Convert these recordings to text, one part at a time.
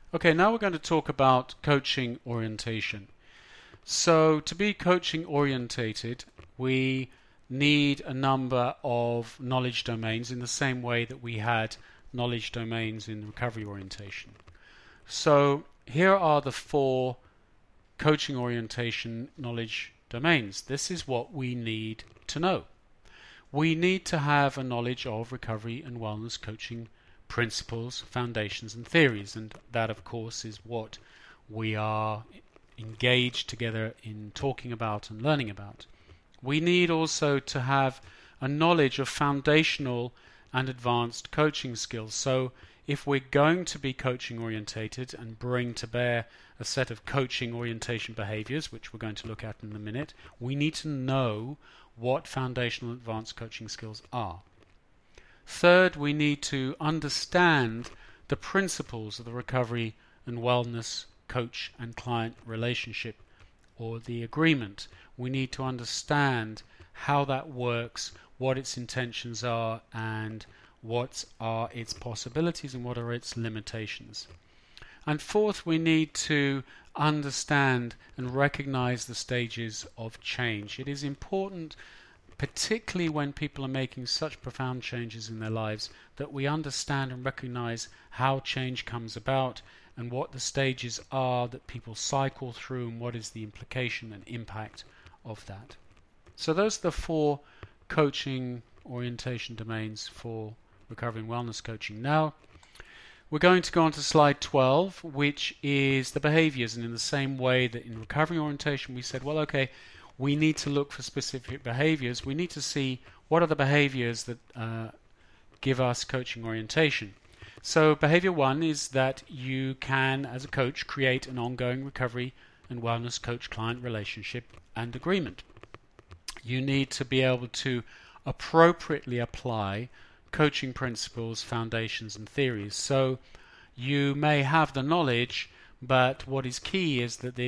Okay, now we're going to talk about coaching orientation. So to be coaching orientated, we need a number of knowledge domains in the same way that we had knowledge domains in recovery orientation. So here are the four coaching orientation knowledge domains. This is what we need to know. We need to have a knowledge of recovery and wellness coaching principles, foundations and theories, and that of course is what we are engaged together in talking about and learning about. We need also to have a knowledge of foundational and advanced coaching skills. So if we're going to be coaching orientated and bring to bear a set of coaching orientation behaviors, which we're going to look at in a minute, we need to know what foundational advanced coaching skills are. Third, we need to understand the principles of the recovery and wellness coach and client relationship, or the agreement. We need to understand how that works, what its intentions are, and what are its possibilities and what are its limitations. And fourth, we need to understand and recognize the stages of change. It is important, particularly when people are making such profound changes in their lives, that we understand and recognize how change comes about and what the stages are that people cycle through and what is the implication and impact of that. So those are the four coaching orientation domains for recovery and wellness coaching. Now we're going to go on to slide 12, which is the behaviors. And in the same way that in recovery orientation we said, well, okay, we need to look for specific behaviors. We need to see what are the behaviors that give us coaching orientation. So behavior one is that you can, as a coach, create an ongoing recovery and wellness coach-client relationship and agreement. You need to be able to appropriately apply coaching principles, foundations and theories. So you may have the knowledge, but what is key is that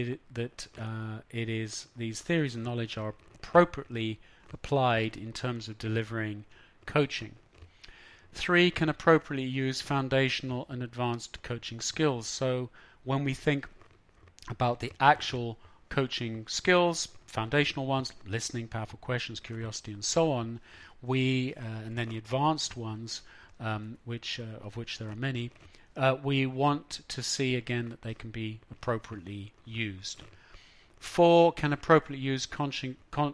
these theories and knowledge are appropriately applied in terms of delivering coaching. 3, can appropriately use foundational and advanced coaching skills. So when we think about the actual coaching skills, foundational ones, listening, powerful questions, curiosity and so on, and then the advanced ones, of which there are many, we want to see again that they can be appropriately used. 4, can appropriately use coaching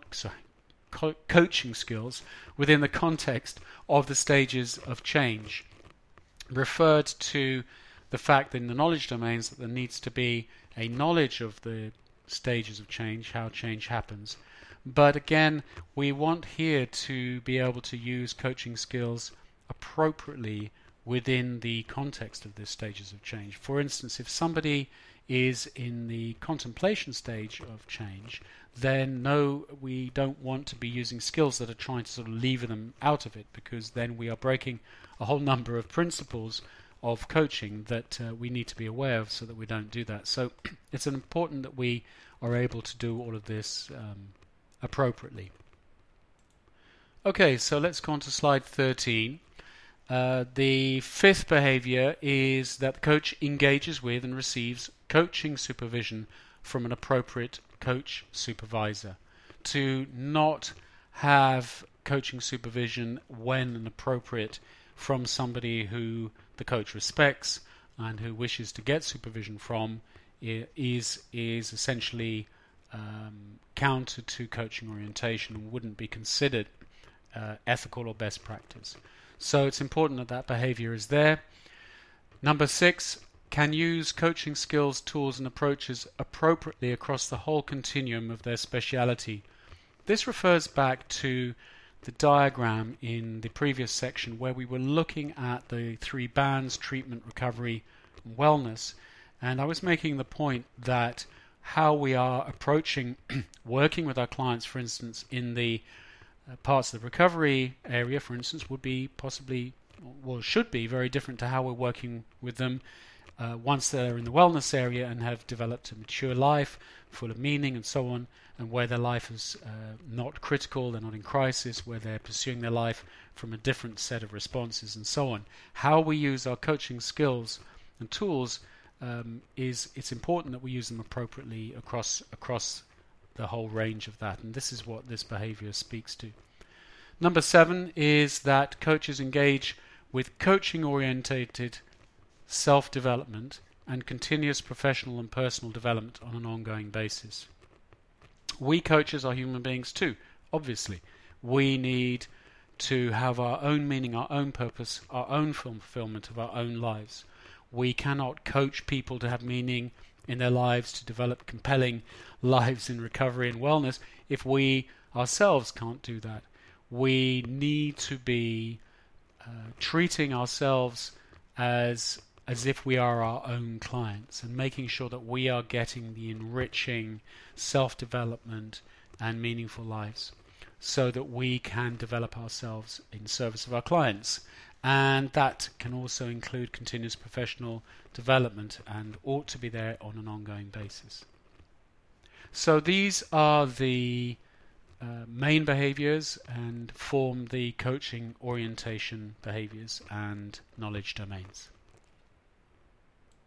skills within the context of the stages of change. Referred to the fact that in the knowledge domains that there needs to be a knowledge of the stages of change, how change happens. But again, we want here to be able to use coaching skills appropriately within the context of the stages of change. For instance, if somebody is in the contemplation stage of change, then no, we don't want to be using skills that are trying to sort of lever them out of it, because then we are breaking a whole number of principles of coaching that we need to be aware of so that we don't do that. So it's important that we are able to do all of this appropriately. Okay, so let's go on to slide 13. The 5th behavior is that the coach engages with and receives coaching supervision from an appropriate coach supervisor. To not have coaching supervision when appropriate from somebody who the coach respects and who wishes to get supervision from is essentially counter to coaching orientation and wouldn't be considered ethical or best practice. So it's important that that behavior is there. Number 6, can use coaching skills, tools and approaches appropriately across the whole continuum of their speciality. This refers back to the diagram in the previous section where we were looking at the 3 bands: treatment, recovery and wellness, and I was making the point that how we are approaching working with our clients, for instance, in the parts of the recovery area, for instance, would be possibly, well, should be very different to how we're working with them once they're in the wellness area and have developed a mature life full of meaning and so on, and where their life is not critical, they're not in crisis, where they're pursuing their life from a different set of responses and so on. How we use our coaching skills and tools it's important that we use them appropriately across the whole range of that, and this is what this behavior speaks to. Number 7 is that coaches engage with coaching-orientated self-development and continuous professional and personal development on an ongoing basis. We coaches are human beings too, obviously. We need to have our own meaning, our own purpose, our own fulfillment of our own lives. We cannot coach people to have meaning in their lives, to develop compelling lives in recovery and wellness, if we ourselves can't do that. We need to be treating ourselves as if we are our own clients, and making sure that we are getting the enriching self-development and meaningful lives, so that we can develop ourselves in service of our clients. And that can also include continuous professional development, and ought to be there on an ongoing basis. So these are the main behaviors and form the coaching orientation behaviors and knowledge domains.